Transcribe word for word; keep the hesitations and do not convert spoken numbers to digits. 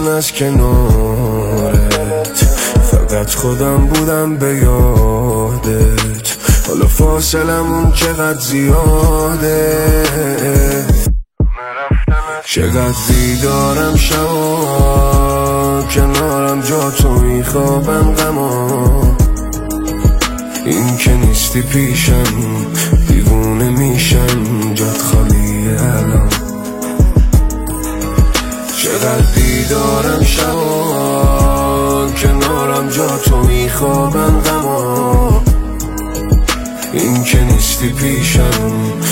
رفتم از کنارت، فقط خودم بودم به یادت. حالا فاصلمون چقدر زیاده، چقدر بیدارم شبا، کنارم جا تو میخوابم غما. این که نیستی پیشم دیوونه میشم، جات خالیه الان. چقدر بیدارم شبا، کنارم جا تو میخوابم غما. این که نیستی پیشم